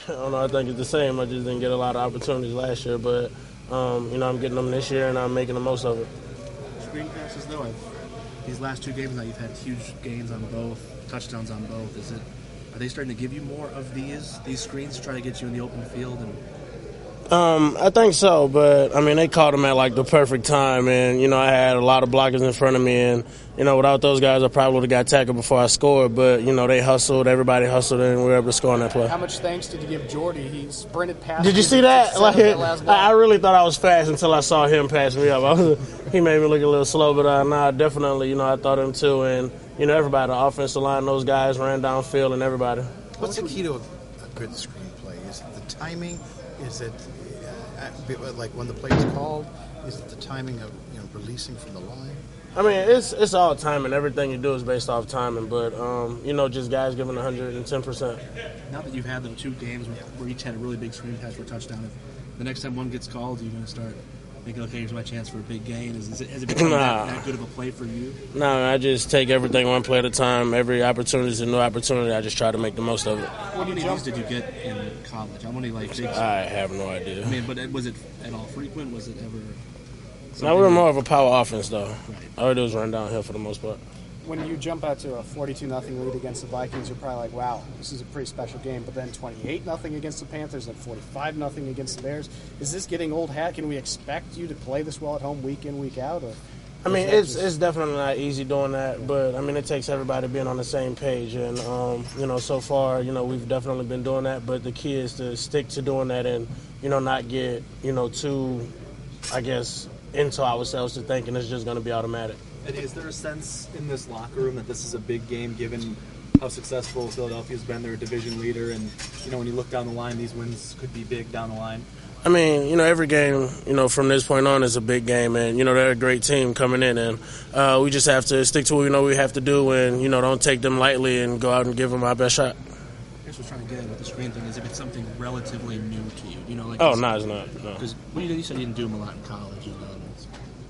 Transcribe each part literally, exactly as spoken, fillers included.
I don't know. I think it's the same. I just didn't get a lot of opportunities last year, but um, you know, I'm getting them this year, and I'm making the most of it. Screen passes, though, I've, these last two games now, you've had huge gains on both, touchdowns on both. Is it? Are they starting to give you more of these these screens to try to get you in the open field? And Um, I think so, but I mean, they caught him at like the perfect time, and you know, I had a lot of blockers in front of me, and you know, without those guys, I probably would have got tackled before I scored. But you know, they hustled, everybody hustled, and we were able to score on that play. How much thanks did you give Jordy? He sprinted past. Did you see that? Like, I really thought I was fast until I saw him pass me up. I was, he made me look a little slow, but uh, nah, definitely, you know, I thought him too, and you know, everybody, the offensive line, those guys ran downfield, and everybody. What's the key to a, a good screenplay? Is it the timing? Is it uh, like when the play is called? Is it the timing of you know releasing from the line? I mean, it's it's all timing. Everything you do is based off timing, but um, you know, just guys giving one hundred ten percent. now that you've had them two games where each had a really big screen pass for a touchdown, if the next time one gets called, you're going to start thinking, okay, here's my chance for a big gain. Is, is it, has it become nah. that, that good of a play for you? No, nah, I just take everything one play at a time. Every opportunity is a new opportunity. I just try to make the most of it. How many of these did you get in college? How many, like, big... I have no idea. I mean, but was it at all frequent? Was it ever... Now we were more of a power offense, though. Right. All we do is run downhill for the most part. When you jump out to a forty-two nothing lead against the Vikings, you're probably like, wow, this is a pretty special game. But then twenty-eight nothing against the Panthers and forty-five nothing against the Bears. Is this getting old hat? Can we expect you to play this well at home week in, week out? Or I mean, it's just... it's definitely not easy doing that, but I mean, it takes everybody being on the same page. And, um, you know, so far, you know, we've definitely been doing that, but the key is to stick to doing that and, you know, not get, you know, too, I guess, into ourselves to thinking it's just going to be automatic. And is there a sense in this locker room that this is a big game, given how successful Philadelphia's been? They're a division leader, and you know when you look down the line, these wins could be big down the line. I mean, you know, every game, you know, from this point on is a big game, and you know they're a great team coming in, and uh, we just have to stick to what we know we have to do, and you know, don't take them lightly, and go out and give them our best shot. I guess what I'm trying to get at with the screen thing is if it's something relatively new to you, you know, like oh, no, it's not. Because no. well, you, you said you didn't do them a lot in college, you know. It's,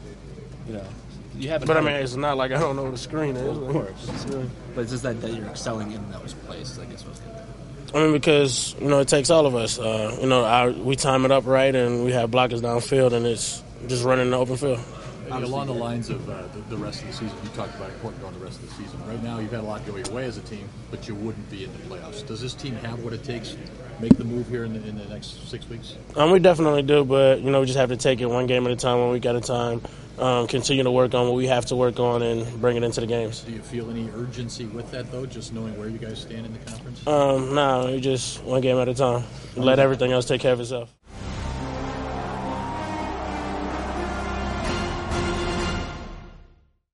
you know. You haven't but I mean, it's not like I don't know what a screen is. Well, of course, really... but it's just that, that you're excelling in those places. I guess what I was getting at. I mean, because you know it takes all of us. Uh, you know, our, we time it up right, and we have blockers downfield, and it's just running in the open field. And along the lines of uh, the, the rest of the season, you talked about important going the rest of the season. Right now, you've had a lot go your way as a team, but you wouldn't be in the playoffs. Does this team have what it takes to make the move here in the, in the next six weeks? Um, we definitely do, but you know, we just have to take it one game at a time, one week at a time. Um, continue to work on what we have to work on and bring it into the games. Do you feel any urgency with that, though, just knowing where you guys stand in the conference? Um, no, we just one game at a time. Let everything else take care of itself.